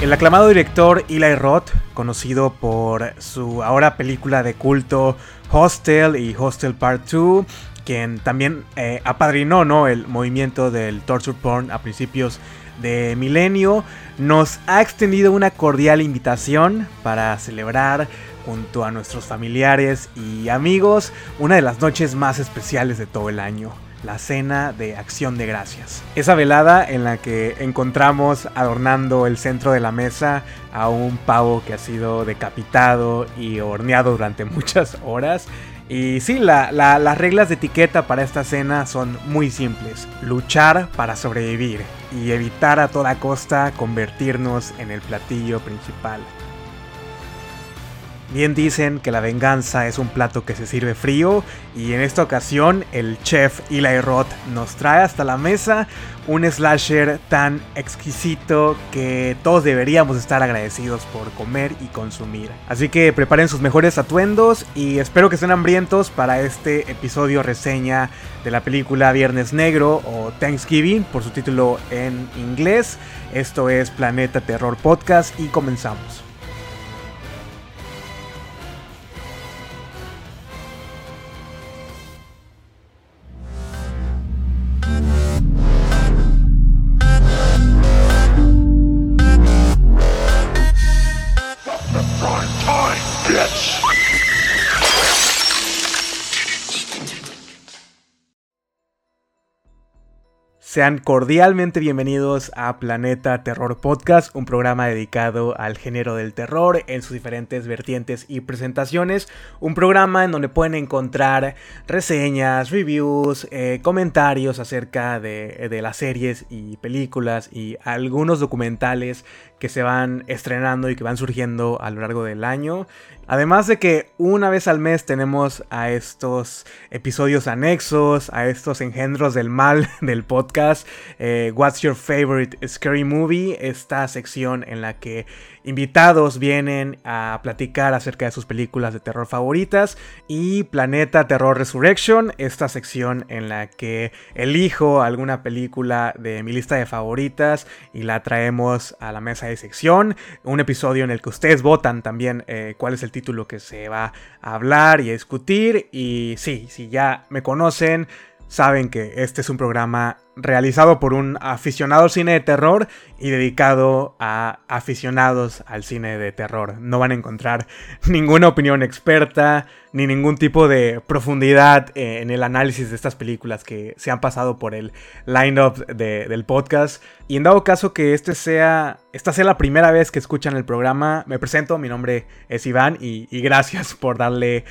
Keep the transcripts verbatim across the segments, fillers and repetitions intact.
El aclamado director Eli Roth, conocido por su ahora película de culto Hostel y Hostel Part dos, quien también eh, apadrinó, ¿no?, el movimiento del torture porn a principios de milenio, nos ha extendido una cordial invitación para celebrar junto a nuestros familiares y amigos una de las noches más especiales de todo el año, la cena de Acción de Gracias. Esa velada en la que encontramos adornando el centro de la mesa a un pavo que ha sido decapitado y horneado durante muchas horas. Y sí, la, la, las reglas de etiqueta para esta cena son muy simples. Luchar para sobrevivir y evitar a toda costa convertirnos en el platillo principal. Bien dicen que la venganza es un plato que se sirve frío, y en esta ocasión el chef Eli Roth nos trae hasta la mesa un slasher tan exquisito que todos deberíamos estar agradecidos por comer y consumir. Así que preparen sus mejores atuendos y espero que estén hambrientos para este episodio reseña de la película Viernes Negro o Thanksgiving por su título en inglés. Esto es Planeta Terror Podcast y comenzamos. Sean cordialmente bienvenidos a Planeta Terror Podcast, un programa dedicado al género del terror en sus diferentes vertientes y presentaciones. Un programa en donde pueden encontrar reseñas, reviews, eh, comentarios acerca de, de las series y películas y algunos documentales que se van estrenando y que van surgiendo a lo largo del año. Además de que una vez al mes tenemos a estos episodios anexos, a estos engendros del mal del podcast, eh, What's Your Favorite Scary Movie, esta sección en la que invitados vienen a platicar acerca de sus películas de terror favoritas, y Planeta Terror Resurrection, esta sección en la que elijo alguna película de mi lista de favoritas y la traemos a la mesa de sección, un episodio en el que ustedes votan también eh, cuál es el título que se va a hablar y a discutir. Y sí, si ya me conocen, saben que este es un programa realizado por un aficionado al cine de terror y dedicado a aficionados al cine de terror. No van a encontrar ninguna opinión experta ni ningún tipo de profundidad en el análisis de estas películas que se han pasado por el line-up de, del podcast. Y en dado caso que este sea, esta sea la primera vez que escuchan el programa, me presento, mi nombre es Iván y, y gracias por darle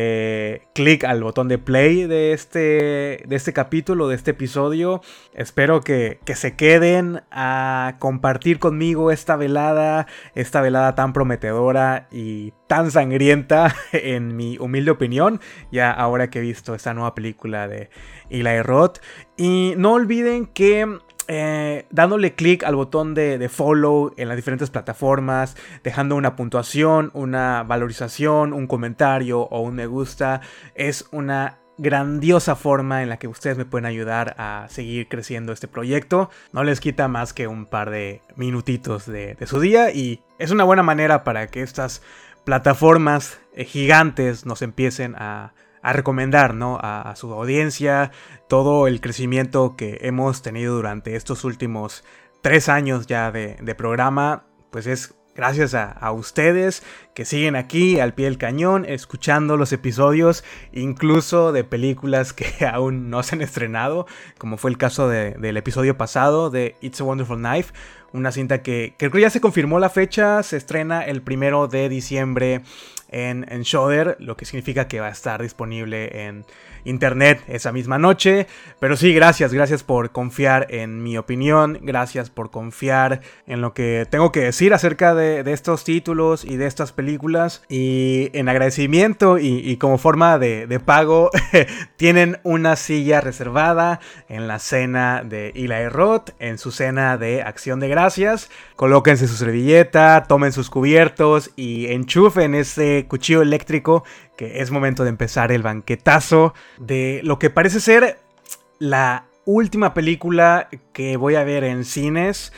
eh, clic al botón de play de este, de este capítulo, de este episodio. Espero que, que se queden a compartir conmigo esta velada, esta velada tan prometedora y tan sangrienta en mi humilde opinión, ya ahora que he visto esta nueva película de Eli Roth. Y no olviden que Eh, dándole clic al botón de, de follow en las diferentes plataformas, dejando una puntuación, una valorización, un comentario o un me gusta, es una grandiosa forma en la que ustedes me pueden ayudar a seguir creciendo este proyecto. No les quita más que un par de minutitos de, de su día, y es una buena manera para que estas plataformas eh, gigantes nos empiecen a a recomendar, ¿no?, a, a su audiencia. Todo el crecimiento que hemos tenido durante estos últimos tres años ya de, de programa, pues es gracias a, a ustedes que siguen aquí al pie del cañón, escuchando los episodios, incluso de películas que aún no se han estrenado, como fue el caso de, del episodio pasado de It's a Wonderful Knife, una cinta que creo que ya se confirmó la fecha, se estrena el primero de diciembre en, en Shudder, lo que significa que va a estar disponible en internet esa misma noche. Pero sí, gracias, gracias por confiar en mi opinión, gracias por confiar en lo que tengo que decir acerca de, de estos títulos y de estas películas. Y en agradecimiento y, y como forma de, de pago, tienen una silla reservada en la cena de Eli Roth, en su cena de Acción de Gracias. Colóquense su servilleta, tomen sus cubiertos y enchufen ese cuchillo eléctrico, que es momento de empezar el banquetazo de lo que parece ser la última película que voy a ver en cines.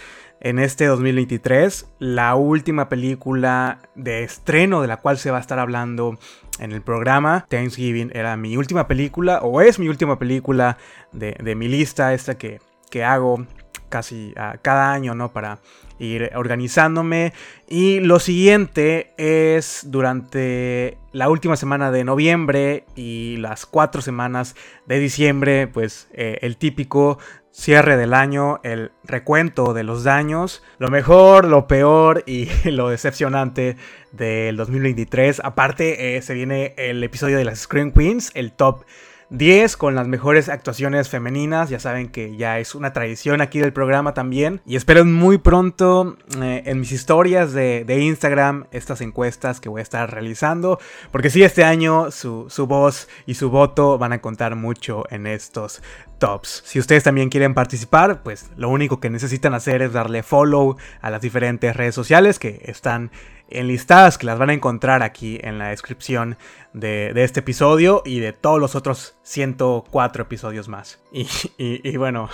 en este dos mil veintitrés. La última película de estreno de la cual se va a estar hablando en el programa. Thanksgiving era mi última película, o es mi última película de, de mi lista, esta que, que hago casi uh, cada año, ¿no? Para ir organizándome. Y lo siguiente es durante la última semana de noviembre y las cuatro semanas de diciembre, pues eh, el típico cierre del año, el recuento de los daños, lo mejor, lo peor y lo decepcionante del dos mil veintitrés. Aparte eh, se viene el episodio de las Scream Queens, el top diez con las mejores actuaciones femeninas. Ya saben que ya es una tradición aquí del programa también. Y esperen muy pronto eh, en mis historias de, de Instagram estas encuestas que voy a estar realizando. Porque sí, este año su, su voz y su voto van a contar mucho en estos tops. Si ustedes también quieren participar, pues lo único que necesitan hacer es darle follow a las diferentes redes sociales que están enlistadas, que las van a encontrar aquí en la descripción de, de este episodio y de todos los otros ciento cuatro episodios más. Y, y, y bueno,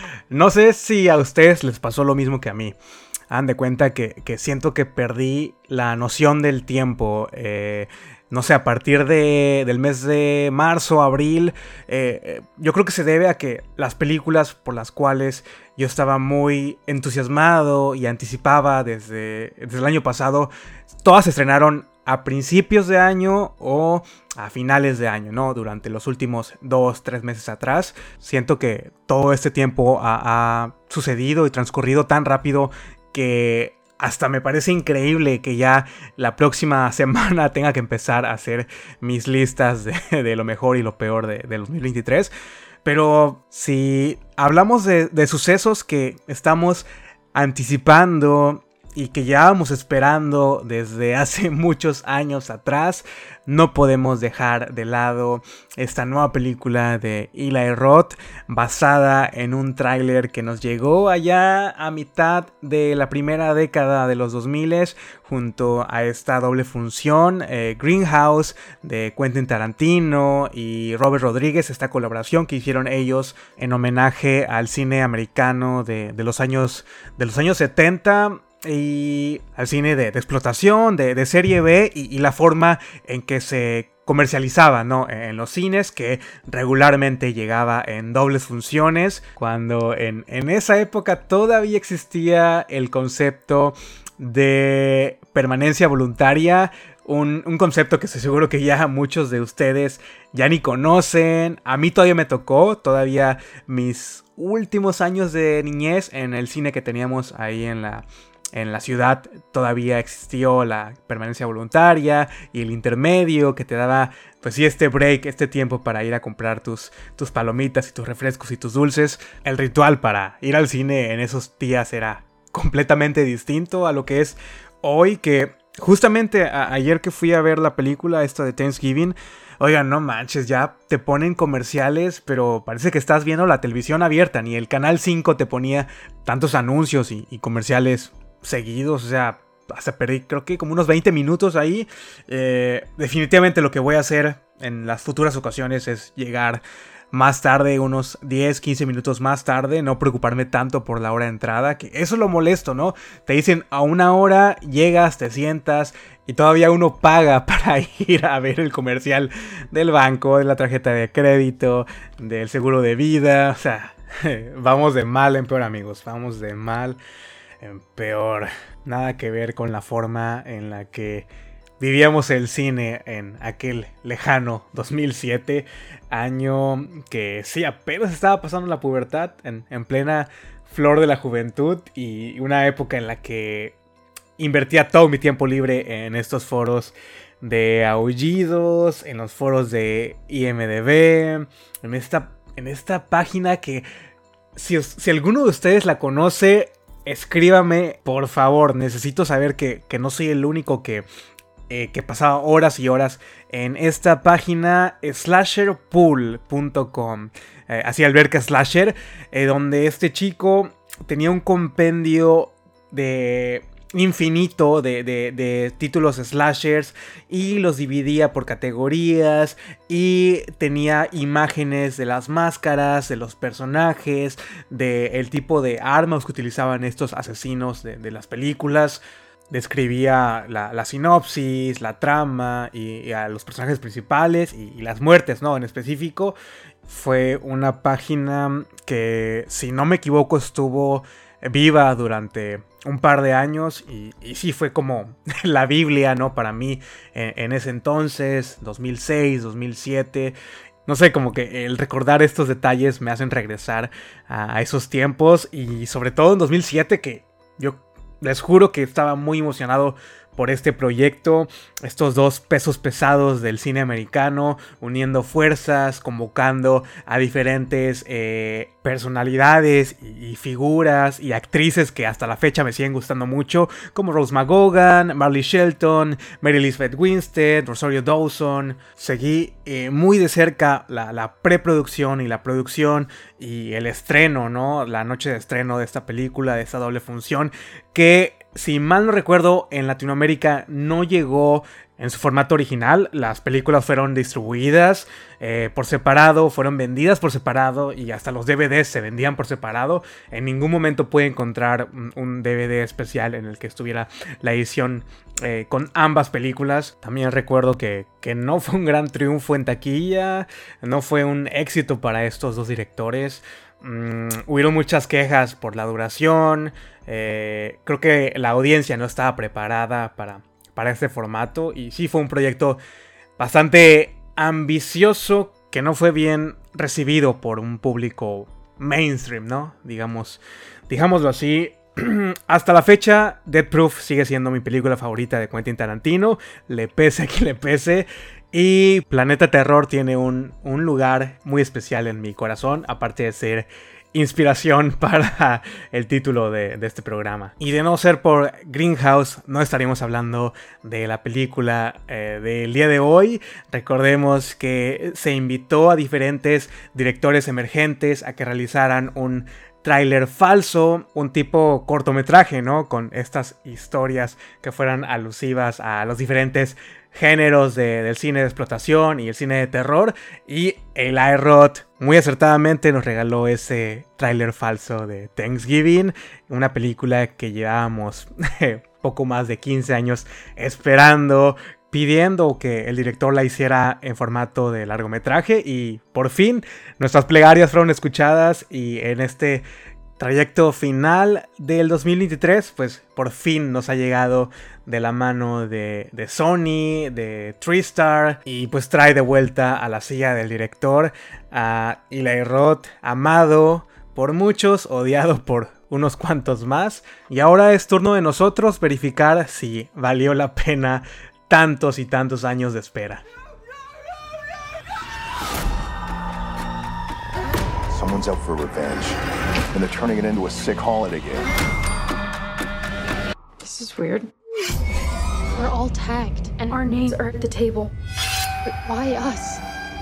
no sé si a ustedes les pasó lo mismo que a mí. Hagan de cuenta que, que siento que perdí la noción del tiempo. Eh, no sé, a partir de, del mes de marzo, abril, eh, yo creo que se debe a que las películas por las cuales yo estaba muy entusiasmado y anticipaba desde, desde el año pasado, todas se estrenaron a principios de año o a finales de año, ¿no? Durante los últimos dos, tres meses atrás. Siento que todo este tiempo ha, ha sucedido y transcurrido tan rápido que hasta me parece increíble que ya la próxima semana tenga que empezar a hacer mis listas de, de lo mejor y lo peor de, de dos mil veintitrés. Pero si hablamos de, de sucesos que estamos anticipando y que llevábamos esperando desde hace muchos años atrás, no podemos dejar de lado esta nueva película de Eli Roth, basada en un tráiler que nos llegó allá a mitad de la primera década de los dos mil, junto a esta doble función, eh, Greenhouse de Quentin Tarantino y Robert Rodríguez, esta colaboración que hicieron ellos en homenaje al cine americano de, de los años de los años setenta. Y al cine de, de explotación, de, de serie B y, y la forma en que se comercializaba, ¿no? En los cines, que regularmente llegaba en dobles funciones, cuando en, en esa época todavía existía el concepto de permanencia voluntaria. Un, un concepto que estoy seguro que ya muchos de ustedes ya ni conocen. A mí todavía me tocó, todavía mis últimos años de niñez en el cine que teníamos ahí en la... En la ciudad todavía existió la permanencia voluntaria y el intermedio que te daba, pues sí, este break, este tiempo para ir a comprar tus, tus palomitas y tus refrescos y tus dulces. El ritual para ir al cine en esos días era completamente distinto a lo que es hoy, que justamente a- ayer que fui a ver la película esta de Thanksgiving, oigan, no manches, ya te ponen comerciales, pero parece que estás viendo la televisión abierta, ni el Canal cinco te ponía tantos anuncios y, y comerciales seguidos, o sea, hasta perdí creo que como unos veinte minutos ahí. Eh, definitivamente lo que voy a hacer en las futuras ocasiones es llegar más tarde, unos diez, quince minutos más tarde, no preocuparme tanto por la hora de entrada, que eso es lo molesto, ¿no? Te dicen a una hora, llegas, te sientas y todavía uno paga para ir a ver el comercial del banco, de la tarjeta de crédito, del seguro de vida. O sea, vamos de mal en peor, amigos, vamos de mal en peor. Nada que ver con la forma en la que vivíamos el cine en aquel lejano dos mil siete, año que sí, apenas estaba pasando la pubertad, en, en plena flor de la juventud, y una época en la que invertía todo mi tiempo libre en estos foros de aullidos, en los foros de I M D B, en esta, en esta página que si, si alguno de ustedes la conoce, escríbame, por favor. Necesito saber que, que no soy el único que, eh, que pasaba horas y horas en esta página, slasher pool punto com. Eh, así alberca slasher, eh, donde este chico tenía un compendio de infinito de, de, de títulos slashers y los dividía por categorías y tenía imágenes de las máscaras, de los personajes, del tipo de armas que utilizaban estos asesinos de, de las películas. Describía la, la sinopsis, la trama y, y a los personajes principales y, y las muertes, ¿no? En específico, fue una página que, si no me equivoco, estuvo viva durante un par de años y, y sí fue como la Biblia, ¿no? Para mí en, en ese entonces, dos mil seis, dos mil siete. No sé, como que el recordar estos detalles me hacen regresar a, a esos tiempos y sobre todo en dos mil siete, que yo les juro que estaba muy emocionado por este proyecto, estos dos pesos pesados del cine americano, uniendo fuerzas, convocando a diferentes eh, personalidades y, y figuras y actrices que hasta la fecha me siguen gustando mucho, como Rose McGowan, Marley Shelton, Mary Elizabeth Winstead, Rosario Dawson. Seguí eh, muy de cerca la, la preproducción y la producción y el estreno, ¿no? La noche de estreno de esta película, de esta doble función, que, si mal no recuerdo, en Latinoamérica no llegó en su formato original. Las películas fueron distribuidas eh, por separado, fueron vendidas por separado y hasta los D V Ds se vendían por separado. En ningún momento pude encontrar un, un D V D especial en el que estuviera la edición eh, con ambas películas. También recuerdo que, que no fue un gran triunfo en taquilla, no fue un éxito para estos dos directores. Mm, hubieron muchas quejas por la duración. Eh, creo que la audiencia no estaba preparada para, para este formato. Y sí fue un proyecto bastante ambicioso que no fue bien recibido por un público mainstream, ¿no? Digamos, digámoslo así. Hasta la fecha, Death Proof sigue siendo mi película favorita de Quentin Tarantino. Le pese a quien le pese. Y Planeta Terror tiene un, un lugar muy especial en mi corazón, aparte de ser inspiración para el título de, de este programa. Y de no ser por Greenhouse, no estaríamos hablando de la película eh, del día de hoy. Recordemos que se invitó a diferentes directores emergentes a que realizaran un tráiler falso, un tipo cortometraje, ¿no? Con estas historias que fueran alusivas a los diferentes géneros de, del cine de explotación y el cine de terror. Y Eli Roth muy acertadamente nos regaló ese tráiler falso de Thanksgiving, una película que llevábamos poco más de quince años esperando, pidiendo que el director la hiciera en formato de largometraje, y por fin nuestras plegarias fueron escuchadas, y en este trayecto final del dos mil veintitrés, pues por fin nos ha llegado de la mano de, de Sony, de TriStar, y pues trae de vuelta a la silla del director a Eli Roth, amado por muchos, odiado por unos cuantos más, y ahora es turno de nosotros verificar si valió la pena tantos y tantos años de espera. Someone's out for revenge, and they're turning it into a sick holiday game. This is weird. We're all tagged, and our names are at the table. But why us?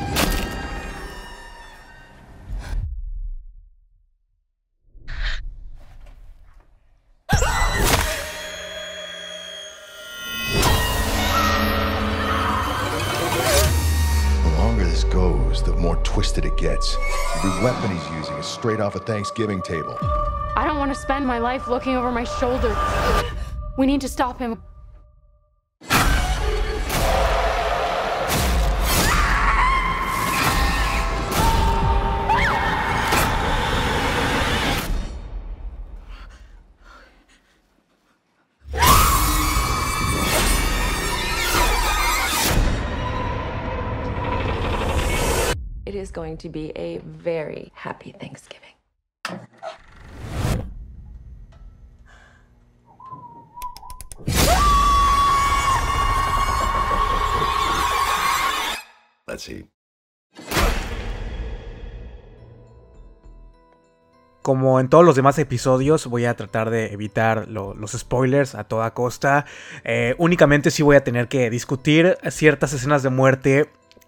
The more twisted it gets. Every weapon he's using is straight off a Thanksgiving table. I don't want to spend my life looking over my shoulder. We need to stop him. It is going to be a very happy Thanksgiving. Let's see. Como en todos los demás episodios, voy a tratar de evitar lo, los spoilers a toda costa. Eh, únicamente sí voy a tener que discutir ciertas escenas de muerte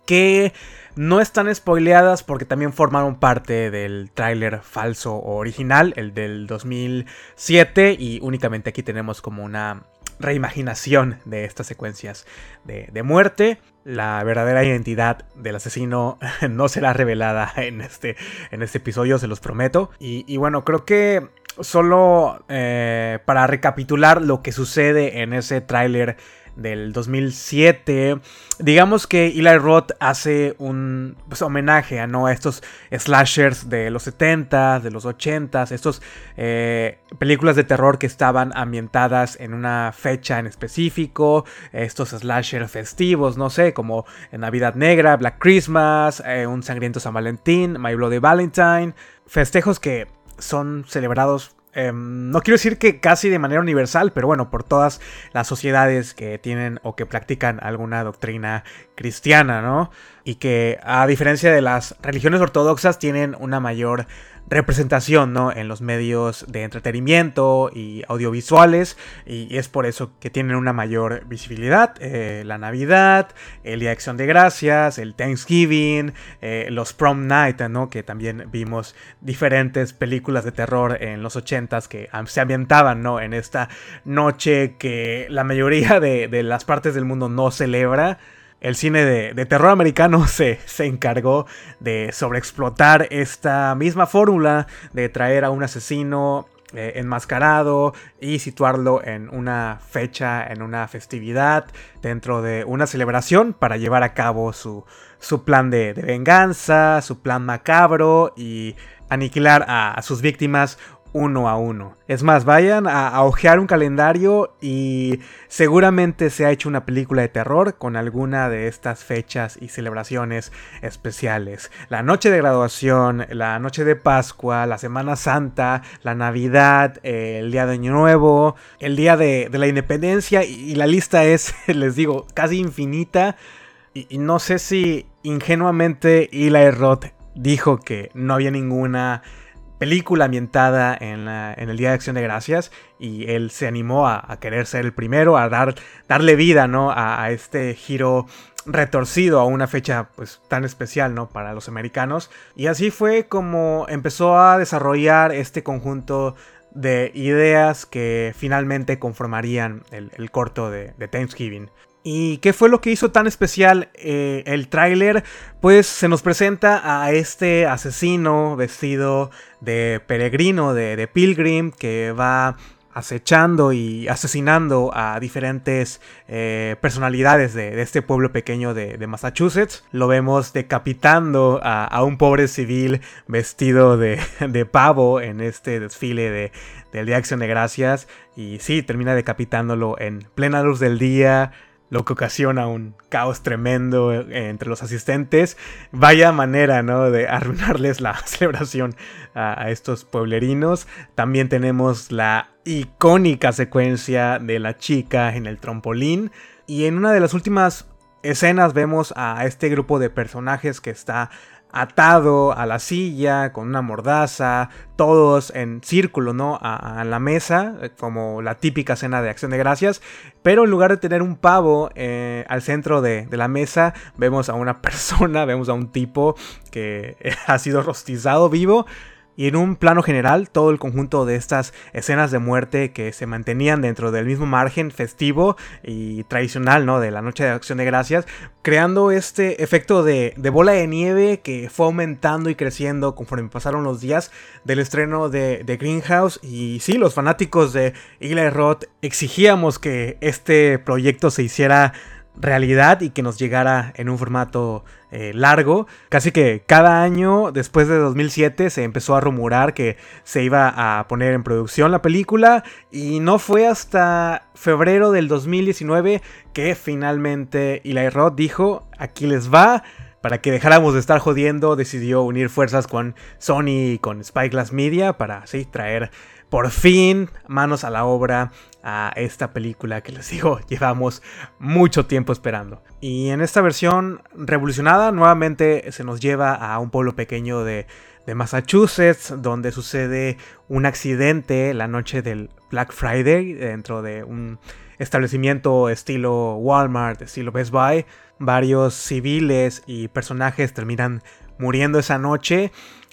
que no están spoileadas porque también formaron parte del tráiler falso o original, el del dos mil siete, y únicamente aquí tenemos como una reimaginación de estas secuencias de, de muerte. La verdadera identidad del asesino no será revelada en este, en este episodio, se los prometo. Y, y bueno, creo que solo eh, para recapitular lo que sucede en ese tráiler del dos mil siete, digamos que Eli Roth hace un pues, homenaje a, ¿no? a estos slashers de los setenta, de los ochenta, estos eh, películas de terror que estaban ambientadas en una fecha en específico, estos slashers festivos, no sé, como Navidad Negra, Black Christmas, eh, Un Sangriento San Valentín, My Bloody Valentine, festejos que son celebrados, Eh, no quiero decir que casi de manera universal, pero bueno, por todas las sociedades que tienen o que practican alguna doctrina cristiana, ¿no? Y que a diferencia de las religiones ortodoxas tienen una mayor representación, ¿no? En los medios de entretenimiento y audiovisuales, y es por eso que tienen una mayor visibilidad. Eh, la Navidad, el Día de Acción de Gracias, el Thanksgiving, eh, los Prom Night, ¿no? Que también vimos diferentes películas de terror en los ochentas que se ambientaban, ¿no? En esta noche que la mayoría de, de las partes del mundo no celebra. El cine de, de terror americano se, se encargó de sobreexplotar esta misma fórmula de traer a un asesino eh, enmascarado y situarlo en una fecha, en una festividad, dentro de una celebración para llevar a cabo su, su plan de, de venganza, su plan macabro y aniquilar a, a sus víctimas uno a uno. Es más, vayan a, a ojear un calendario y seguramente se ha hecho una película de terror con alguna de estas fechas y celebraciones especiales. La noche de graduación, la noche de Pascua, la Semana Santa, la Navidad, eh, el día de Año Nuevo, el día de, de la Independencia, y, y la lista es, les digo, casi infinita. Y, y no sé si ingenuamente Eli Roth dijo que no había ninguna película ambientada en, la, en el Día de Acción de Gracias, y él se animó a, a querer ser el primero, a dar, darle vida, ¿no? a, a este giro retorcido a una fecha pues tan especial, ¿no? Para los americanos. Y así fue como empezó a desarrollar este conjunto de ideas que finalmente conformarían el, el corto de, de Thanksgiving. ¿Y qué fue lo que hizo tan especial eh, el tráiler? Pues se nos presenta a este asesino vestido de peregrino, de, de pilgrim, que va acechando y asesinando a diferentes eh, personalidades de, de este pueblo pequeño de, de Massachusetts. Lo vemos decapitando a, a un pobre civil vestido de, de pavo en este desfile de, del Día de Acción de Gracias. Y sí, termina decapitándolo en plena luz del día, lo que ocasiona un caos tremendo entre los asistentes. Vaya manera, ¿no? de arruinarles la celebración a, a estos pueblerinos. También tenemos la icónica secuencia de la chica en el trampolín. Y en una de las últimas escenas vemos a este grupo de personajes que está atado a la silla con una mordaza, todos en círculo, ¿no? A, a la mesa, como la típica cena de Acción de Gracias, pero en lugar de tener un pavo eh, al centro de, de la mesa, vemos a una persona, vemos a un tipo que ha sido rostizado vivo. Y en un plano general, todo el conjunto de estas escenas de muerte que se mantenían dentro del mismo margen festivo y tradicional, ¿no? De la Noche de Acción de Gracias, creando este efecto de, de bola de nieve que fue aumentando y creciendo conforme pasaron los días del estreno de, de Greenhouse. Y sí, los fanáticos de Eli Roth exigíamos que este proyecto se hiciera realidad y que nos llegara en un formato eh, largo. Casi que cada año después de dos mil siete se empezó a rumorar que se iba a poner en producción la película, y no fue hasta febrero del dos mil diecinueve que finalmente Eli Roth dijo: aquí les va. Para que dejáramos de estar jodiendo, decidió unir fuerzas con Sony y con Spyglass Media para así traer por fin manos a la obra a esta película que, les digo, llevamos mucho tiempo esperando. Y en esta versión revolucionada nuevamente se nos lleva a un pueblo pequeño de, de Massachusetts, donde sucede un accidente la noche del Black Friday dentro de un establecimiento estilo Walmart, estilo Best Buy, varios civiles y personajes terminan muriendo esa noche.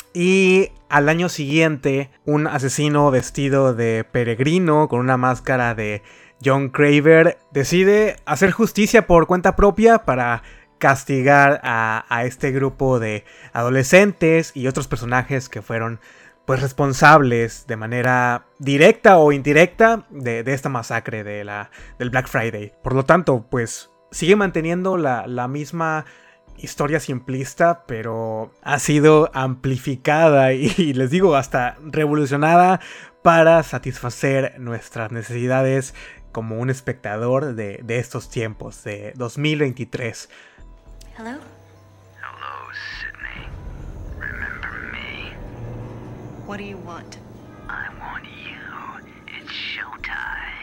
Y al año siguiente, un asesino vestido de peregrino con una máscara de John Craver decide hacer justicia por cuenta propia para castigar a, a este grupo de adolescentes y otros personajes que fueron pues responsables de manera directa o indirecta de, de esta masacre de la, del Black Friday. Por lo tanto, pues sigue manteniendo la, la misma historia simplista, pero ha sido amplificada y, y les digo, hasta revolucionada para satisfacer nuestras necesidades como un espectador de, de estos tiempos, de dos mil veintitrés. Hello? Hello, Sydney. Remember me? What do you want? I want you. It's showtime.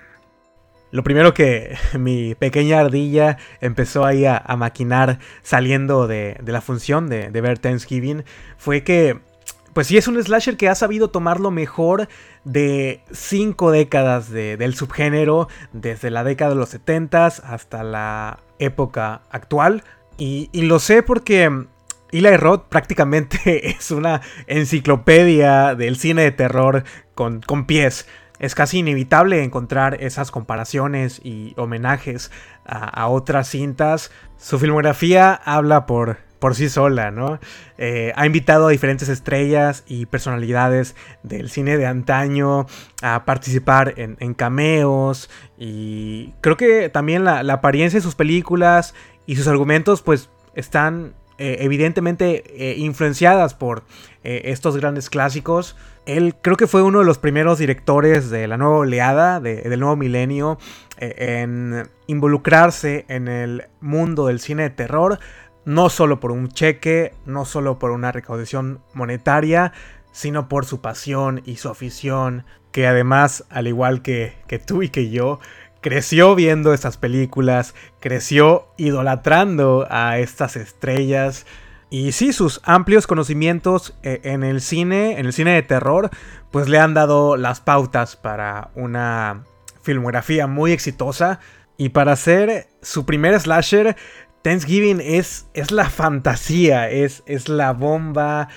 Lo primero que mi pequeña ardilla empezó ahí a, a maquinar saliendo de, de la función de, de ver Thanksgiving fue que, pues sí, es un slasher que ha sabido tomar lo mejor de cinco décadas de, del subgénero, desde la década de los setentas hasta la época actual. Y, y lo sé porque Eli Roth prácticamente es una enciclopedia del cine de terror con, con pies. Es casi inevitable encontrar esas comparaciones y homenajes a, a otras cintas. Su filmografía habla por, por sí sola, ¿no? Eh, ha invitado a diferentes estrellas y personalidades del cine de antaño a participar en, en cameos. Y creo que también la, la apariencia de sus películas y sus argumentos pues están eh, evidentemente eh, influenciadas por eh, estos grandes clásicos. Él creo que fue uno de los primeros directores de la nueva oleada, de, del nuevo milenio, eh, en involucrarse en el mundo del cine de terror, no solo por un cheque, no solo por una recaudación monetaria, sino por su pasión y su afición, que además, al igual que, que tú y que yo, creció viendo estas películas, creció idolatrando a estas estrellas. Y sí, sus amplios conocimientos en el cine, en el cine de terror, pues le han dado las pautas para una filmografía muy exitosa. Y para hacer su primer slasher, Thanksgiving es, es la fantasía, es, es la bomba.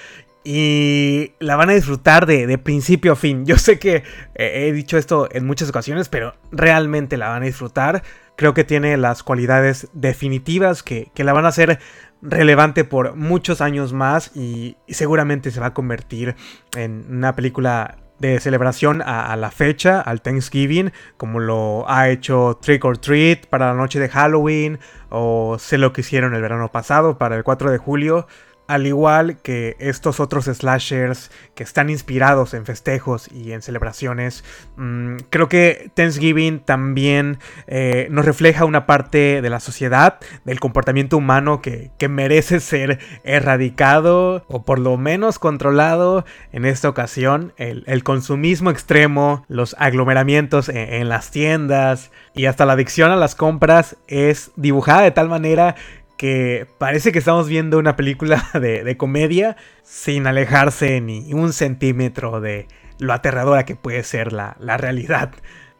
Y la van a disfrutar de, de principio a fin. Yo sé que eh, he dicho esto en muchas ocasiones, pero realmente la van a disfrutar. Creo que tiene las cualidades definitivas que, que la van a hacer relevante por muchos años más. Y, y seguramente se va a convertir en una película de celebración a, a la fecha, al Thanksgiving, como lo ha hecho Trick or Treat para la noche de Halloween, o Sé lo que hicieron el verano pasado para el cuatro de julio. Al igual que estos otros slashers que están inspirados en festejos y en celebraciones, mmm, creo que Thanksgiving también eh, nos refleja una parte de la sociedad, del comportamiento humano que, que merece ser erradicado o por lo menos controlado. En esta ocasión, el, el consumismo extremo, los aglomeramientos en, en las tiendas y hasta la adicción a las compras es dibujada de tal manera que parece que estamos viendo una película de, de comedia sin alejarse ni un centímetro de lo aterradora que puede ser la, la realidad.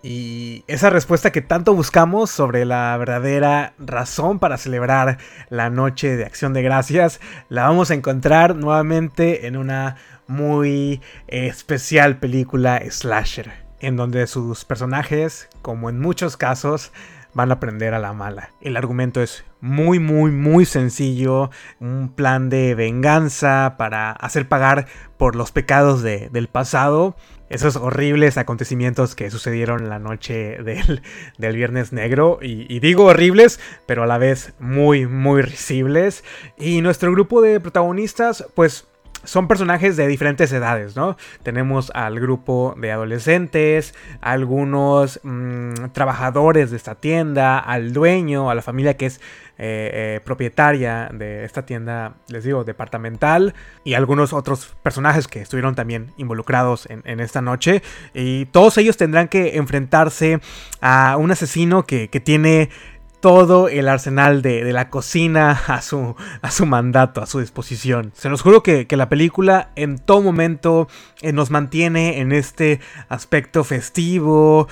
Y esa respuesta que tanto buscamos sobre la verdadera razón para celebrar la noche de Acción de Gracias, la vamos a encontrar nuevamente en una muy especial película slasher, en donde sus personajes, como en muchos casos, van a aprender a la mala. El argumento es muy, muy, muy sencillo. Un plan de venganza para hacer pagar por los pecados de, del pasado. Esos horribles acontecimientos que sucedieron la noche del, del Viernes Negro. Y, y digo horribles, pero a la vez muy, muy risibles. Y nuestro grupo de protagonistas, pues son personajes de diferentes edades, ¿no? Tenemos al grupo de adolescentes, algunos mmm, trabajadores de esta tienda, al dueño, a la familia que es eh, eh, propietaria de esta tienda, les digo, departamental, y algunos otros personajes que estuvieron también involucrados en, en esta noche. Y todos ellos tendrán que enfrentarse a un asesino que, que tiene todo el arsenal de, de la cocina a su, a su mandato, a su disposición. Se los juro que, que la película en todo momento eh, nos mantiene en este aspecto festivo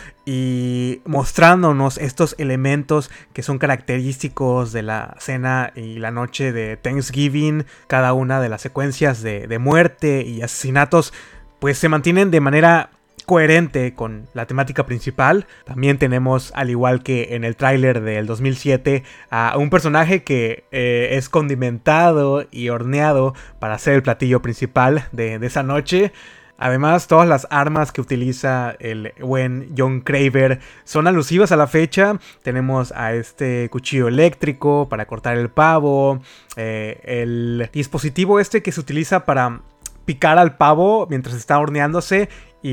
y mostrándonos estos elementos que son característicos de la cena y la noche de Thanksgiving. Cada una de las secuencias de, de muerte y asesinatos pues se mantienen de manera coherente con la temática principal. También tenemos, al igual que en el tráiler del dos mil siete, a un personaje que eh, es condimentado y horneado para ser el platillo principal de, de esa noche. Además, todas las armas que utiliza el buen Jon Craver son alusivas a la fecha. Tenemos a este cuchillo eléctrico para cortar el pavo, eh, el dispositivo este que se utiliza para picar al pavo mientras está horneándose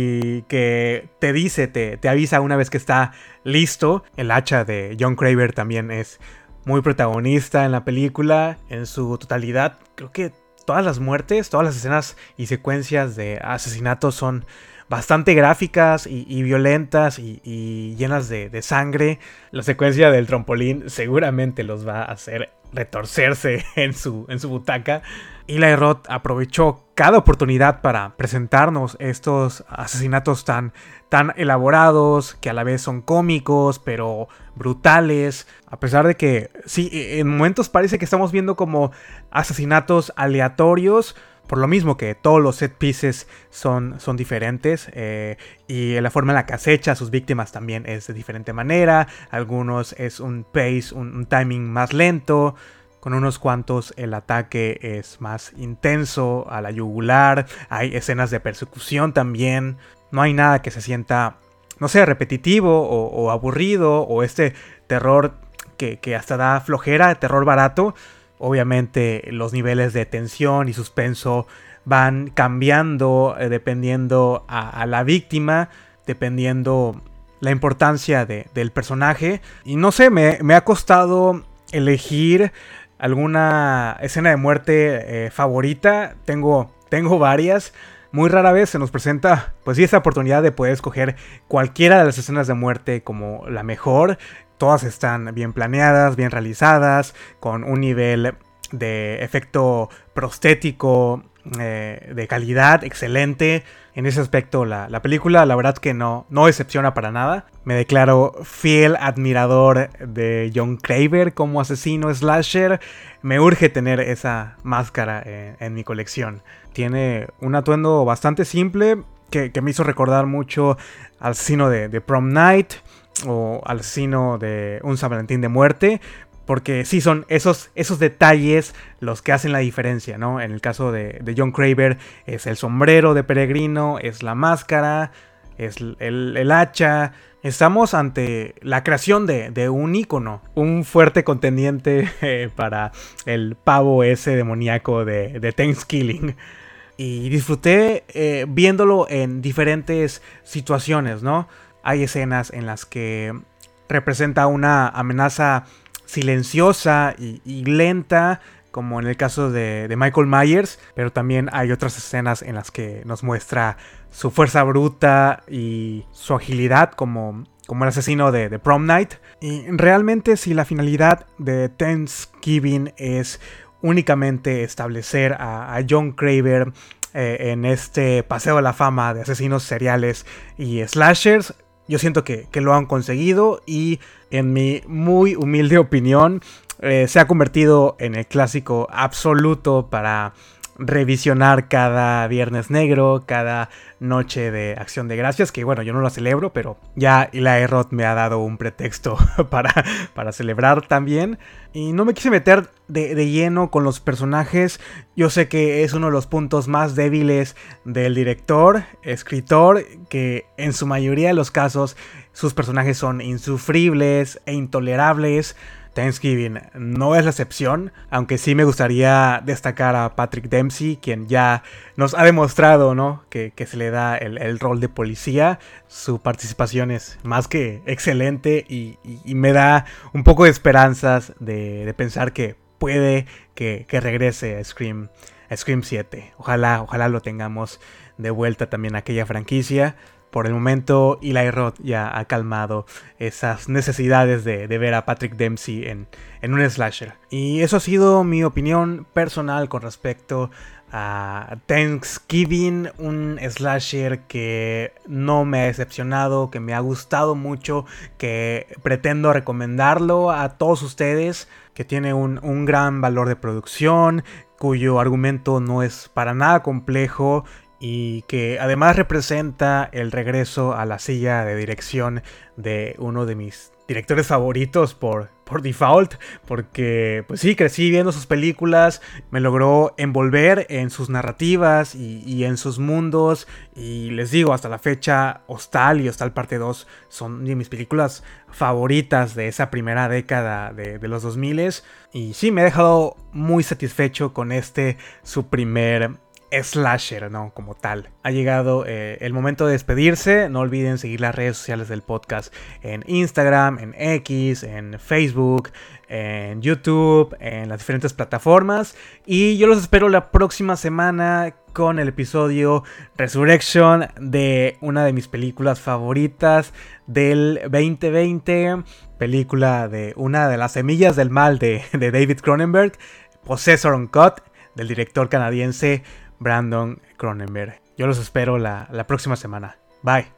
y que te dice, te, te avisa una vez que está listo. El hacha de Jon Craver también es muy protagonista en la película en su totalidad. Creo que todas las muertes, todas las escenas y secuencias de asesinatos son bastante gráficas y, y violentas y, y llenas de, de sangre. La secuencia del trampolín seguramente los va a hacer retorcerse en su, en su butaca. Eli Roth aprovechó cada oportunidad para presentarnos estos asesinatos tan, tan elaborados, que a la vez son cómicos, pero brutales. A pesar de que, sí, en momentos parece que estamos viendo como asesinatos aleatorios, por lo mismo que todos los set pieces son, son diferentes, eh, y la forma en la que acecha a sus víctimas también es de diferente manera. Algunos es un pace, un, un timing más lento. Con unos cuantos el ataque es más intenso a la yugular. Hay escenas de persecución también. No hay nada que se sienta, no sé, repetitivo o, o aburrido. O este terror que, que hasta da flojera, terror barato. Obviamente los niveles de tensión y suspenso van cambiando eh, dependiendo a, a la víctima. Dependiendo la importancia de, del personaje. Y no sé, me, me ha costado elegir alguna escena de muerte eh, favorita. Tengo, tengo varias. Muy rara vez se nos presenta, pues sí, esta oportunidad de poder escoger cualquiera de las escenas de muerte como la mejor. Todas están bien planeadas, bien realizadas, con un nivel de efecto prostético eh, de calidad excelente. En ese aspecto la, la película, la verdad que no, no decepciona para nada. Me declaro fiel admirador de Jon Craver como asesino slasher. Me urge tener esa máscara en, en mi colección. Tiene un atuendo bastante simple que, que me hizo recordar mucho al asesino de, de Prom Night o al asesino de Un San Valentín de Muerte. Porque sí, son esos, esos detalles los que hacen la diferencia, ¿no? En el caso de, de Jon Craver es el sombrero de peregrino, es la máscara, es el, el hacha. Estamos ante la creación de, de un ícono, un fuerte contendiente eh, para el pavo ese demoníaco de, de Thanksgiving. Y disfruté eh, viéndolo en diferentes situaciones, ¿no? Hay escenas en las que representa una amenaza silenciosa y, y lenta, como en el caso de, de Michael Myers, pero también hay otras escenas en las que nos muestra su fuerza bruta y su agilidad como, como el asesino de, de Prom Night. Y realmente, si la finalidad de Thanksgiving es únicamente establecer a, a Jon Craver eh, en este paseo a la fama de asesinos seriales y slashers, yo siento que, que lo han conseguido y en mi muy humilde opinión eh, se ha convertido en el clásico absoluto para revisionar cada Viernes Negro, cada noche de Acción de Gracias, que bueno, yo no lo celebro, pero ya Eli Roth me ha dado un pretexto para, para celebrar también. Y no me quise meter de, de lleno con los personajes. Yo sé que es uno de los puntos más débiles del director, escritor, que en su mayoría de los casos sus personajes son insufribles e intolerables. Thanksgiving no es la excepción, aunque sí me gustaría destacar a Patrick Dempsey, quien ya nos ha demostrado, ¿no?, que, que se le da el, el rol de policía. Su participación es más que excelente y, y, y me da un poco de esperanzas de, de pensar que puede que, que regrese a Scream, a Scream siete. Ojalá, ojalá lo tengamos de vuelta también a aquella franquicia. por el momento Eli Roth ya ha calmado esas necesidades de, de ver a Patrick Dempsey en, en un slasher. Y eso ha sido mi opinión personal con respecto a Thanksgiving, un slasher que no me ha decepcionado, que me ha gustado mucho, que pretendo recomendarlo a todos ustedes, que tiene un, un gran valor de producción, cuyo argumento no es para nada complejo y que además representa el regreso a la silla de dirección de uno de mis directores favoritos por, por default, porque pues sí, crecí viendo sus películas, me logró envolver en sus narrativas y, y en sus mundos, y les digo, hasta la fecha Hostal y Hostal parte dos son de mis películas favoritas de esa primera década de, de los dos mil, y sí, me ha dejado muy satisfecho con este su primer slasher, ¿no? Como tal. Ha llegado eh, el momento de despedirse. No olviden seguir las redes sociales del podcast en Instagram, en X, en Facebook, en YouTube, en las diferentes plataformas. Y yo los espero la próxima semana con el episodio Resurrection de una de mis películas favoritas del veinte veinte. Película de una de las semillas del mal de, de David Cronenberg, Possessor Uncut, del director canadiense Brandon Cronenberg. Yo los espero la, la próxima semana. Bye.